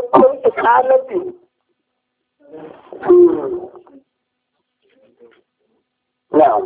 kai ikalati na'am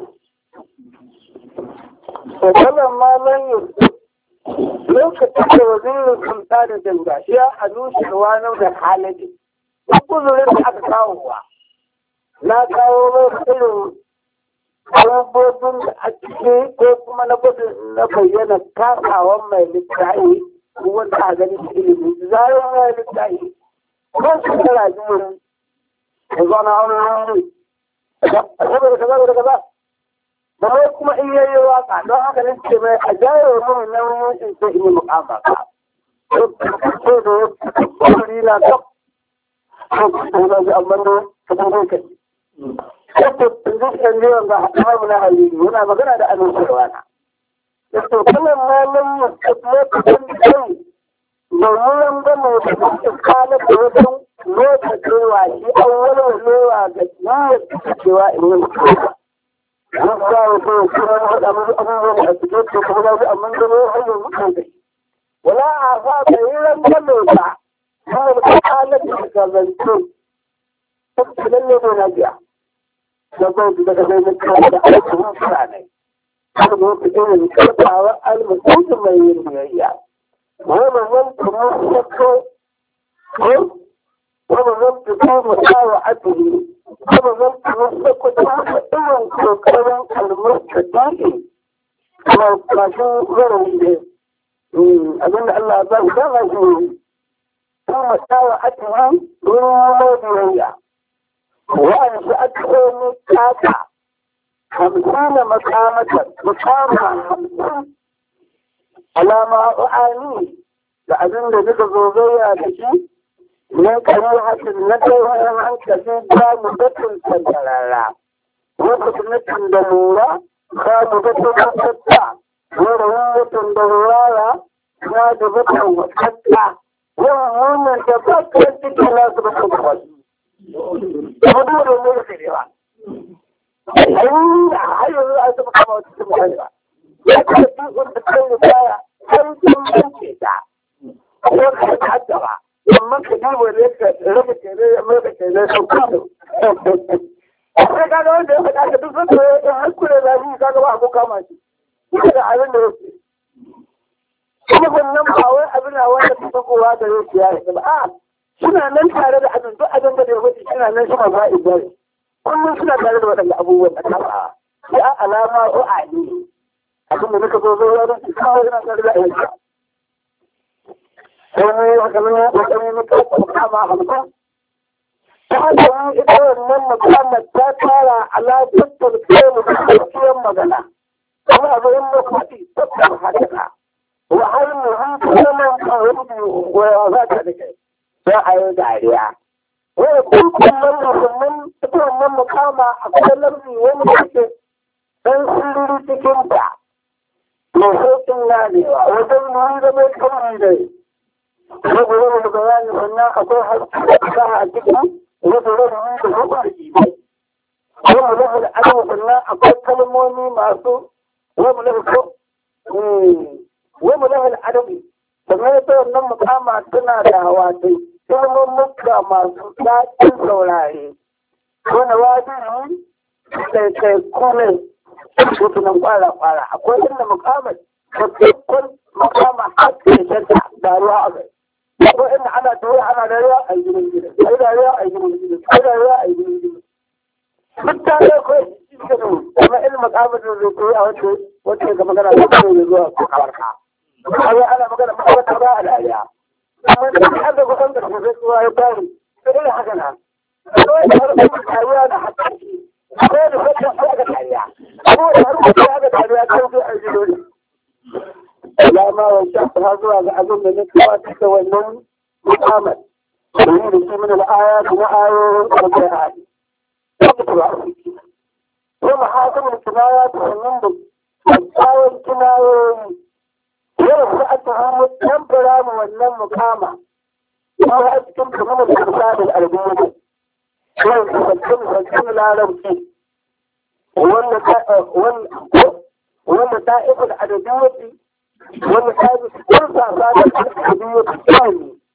wannan ma nan lokacin da wazirin sulta da danga ya alushewa nau da halaji kuzurin da aka kawo wa na kawo mai irin abubuwan da a ciki ko kuma na bayyana kasawan mai littafi wanda a gani shi ilimi zarar mai littafi ko su tara jimurin da zana wani saboda kaza da kaza da mai kuma in yayi waka don haka ne ce mai a jayo mun nauyin in sai in yi mu'amma ka ko da wani na kaf ko da amma da kadan kai yadda zuciyar jiran ga haɗuwa na halili yana magana da amincewa na yadda kanan malin ya tafiye kusan kai da wurin gama da kusa kala da wajen lokacewa shi an walwalewa ga niyyar cewa in yi mutuwa an sa wa kai kuma haɗa musu abubuwan a cikin su kuma za su amma gano hanyar mutuwa da shi wala a sa ka yi ran gano ba kuma da kala da ka zance ta lalle ne na biya da gwamnati daga zai na kawo da alkuhun furanai haka da wata irin karfawa almusulun mai yin biyayya wani wanta musakko wani wanta ta musawa atiri wani wanta musakko da wata irin kokarin almusta daɗi kuma masu zarar da abinda Allah ba su dama shi ta musawa atiri ruwan biyayya وأن أدخل كاتا 50 مقامة مقامة 50 على ما أعاني لأذن ذلك الزوجية التي من كريهة النبي وأن أنت فيها مدة سجلالة وفتنة دمورة خامدة وفتة ورهية دمورة خامدة وفتة وهنا تفكر تكلا سبحانه abubuwa da wani rufe ne ba har yanzu a zama kama wata sun mutane ba ya kada tukun da kai da baya har sun yanke ta ko ka ta hadda ba amma ka duba da yadda rage tere ya mai da tere sun kwado sai kaga wanda ya faɗa ka duk sun tere ya hankula zafi kaga ba abu kama shi ita da abin da yake kuma wannan ba wai abin da wanda ta fakowa da yake ya yi ba a suna nan tare da abin duk abin da ya wuce suna nan suna ba ibari kullum suna tare da waɗanda abubuwan da kama ya alama ko ali abin da muka zo ya rufe kawai suna tare da aiki sai ne haka nan ya kokari ne ka kama hamsin ta haka ita wannan mukamar ta tara ala tattal kai mu cikin magana kuma abin da kuɗi tattal haka wa har mu hankali nan kawai wa za ta da kai sai a yi dariya. Wani kuma musulmin ita wannan mukama a kwanan lardi wani da ke ɗan sirri cikin ta. Mai sauƙin ganewa wajen nuni da mai kamar da yi. Wani wani da bayani wannan akwai haska a cikin wani wani da hukun da jibai. Wani wani da ana wannan akwai kalmomi masu wani wani adabi. Sannan ita wannan mukama tana da hawatai. ilmummuka masu daɗin saurare wani wajen kai kone sutunan kwara-kwara akwai inda mukamar babban mukama haske shanta da ruwa a gai akwai inda ana tuwa ana da ruwa a gidan gidan ai da ruwa a gidan gidan ai da ruwa a gidan gidan duk ta ne kawai cikin kuma ilmin mukamar da zai koyi a wacce ga magana da kuma zai zuwa kawarka ana magana makamata ba a dariya amma da aka da kusan da kuma zuwa ya bari sai da haka na akwai da harkar kariya da hakki akwai da harkar aka kariya akwai da harkar aka kariya kan su a jidori ya ma wancan ta zuwa ga abin da nake wata da wannan muhammad domin da shi min al'aya da na ayoyin alƙur'ani ko mahakamar kinaya ta wannan da tsawon kinayoyi yau da aka hamu tambara mu wannan mukama ya a cikin kamar da misalin al'umma yau da sabbin larabci wanda ta ifa da adadiyyati wanda ta bi kursa sa da adadiyyati kyani